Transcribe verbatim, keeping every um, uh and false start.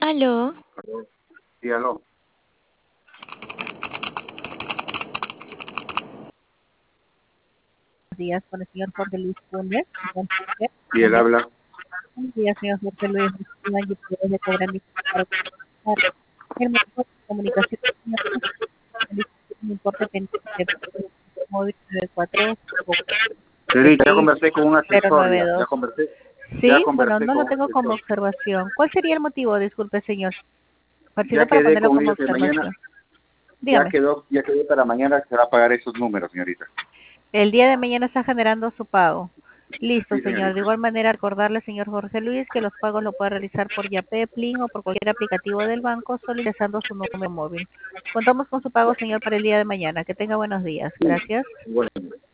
Aló. Sí, aló. Buenos días, con el señor Jorge Luis Funes. Y él habla. Buenos días, señor Jorge Luis. Yo de cobrar mi para el motivo de comunicación. No importa que móvil nueve cuatro Señorita, ya conversé con un cero asesor, nueve ya, ya dos. conversé, ya Sí, bueno, conversé no con lo un tengo como asesor. observación. ¿Cuál sería el motivo? Disculpe, señor. Por si no, Ya para quedé ponerlo con como ellos de mañana, observación. ya Dígame. quedó, ya quedó para mañana que se va a pagar esos números, señorita. El día de mañana está generando su pago. Listo, Sí, señor. De señorita. igual manera, recordarle, señor Jorge Luis, que los pagos lo puede realizar por Yapé, Plin o por cualquier aplicativo del banco, solo ingresando su número móvil. Contamos con su pago, señor, para el día de mañana. Que tenga buenos días. Sí, Gracias. bueno.